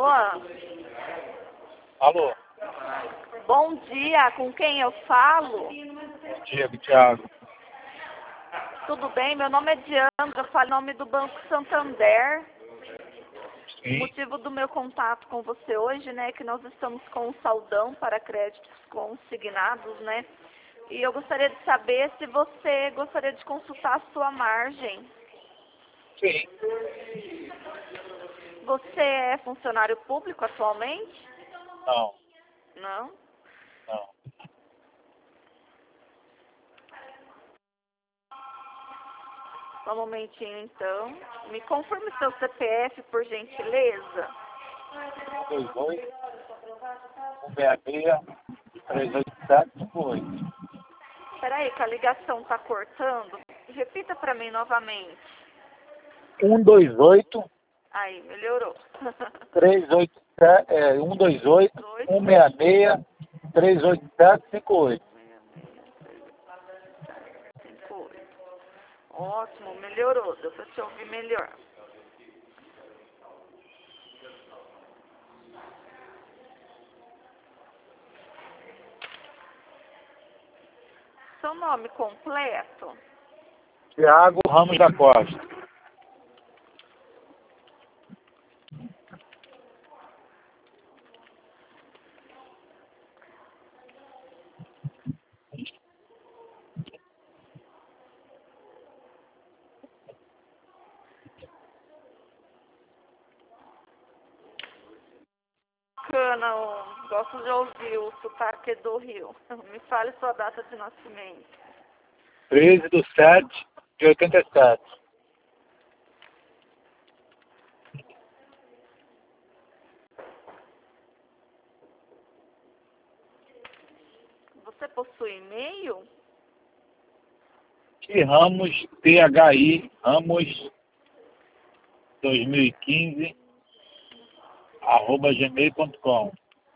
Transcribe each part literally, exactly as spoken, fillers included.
Alô? Bom dia, com quem eu falo? Bom dia, Thiago. Tudo bem? Meu nome é Diana, eu falo em nome do Banco Santander. Sim. O motivo do meu contato com você hoje, né, é que nós estamos com um saldão para créditos consignados, né? E eu gostaria de saber se você gostaria de consultar a sua margem. Sim. Você é funcionário público atualmente? Não, Não? não. Só um momentinho, então. Me confirme seu C P F, por gentileza. um dois oito, um seis seis, três oito sete, cinco oito. Espera aí, que a ligação está cortando. Repita para mim novamente. um dois oito, Aí, melhorou. três oito sete, é, um dois oito, um seis seis, três oito sete, cinco oito. cinco oito. Ótimo, melhorou. Deu para te ouvir melhor. Seu nome completo? Thiago Ramos da Costa. Bacana, ó. Gosto de ouvir o sotaque do Rio. Me fale sua data de nascimento. treze de sete de oitenta e sete. Você possui e-mail? E Ramos, T H I, Ramos dois mil e quinze, arroba gmail ponto com.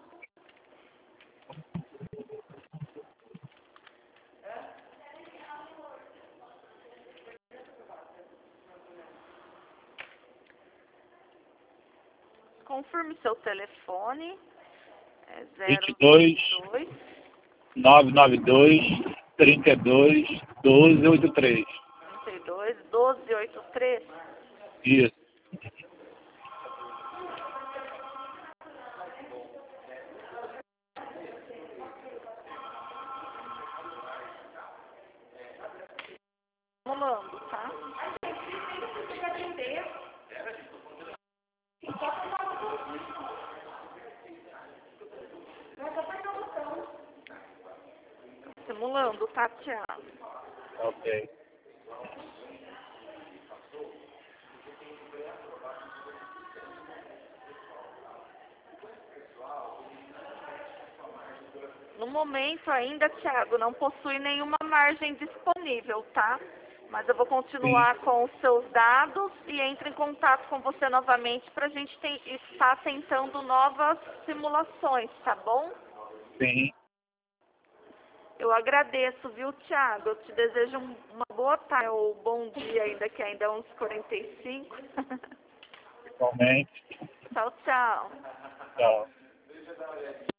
Confirme seu telefone. É vinte e zero dois, dois novecentos e noventa e dois, trinta e dois, doze, oitenta e três. trinta e dois, doze, oitenta e três. Isso. Simulando, tá? Simulando, tá, Thiago? Ok. No momento ainda, Thiago, não possui nenhuma margem disponível, tá? Mas eu vou continuar Sim. com os seus dados e entro em contato com você novamente para a gente tem, estar tentando novas simulações, tá bom? Sim. Eu agradeço, viu, Thiago? Eu te desejo um- uma boa tarde ou bom dia ainda, que ainda é uns quarenta e cinco. Igualmente. Tchau, tchau. Tchau.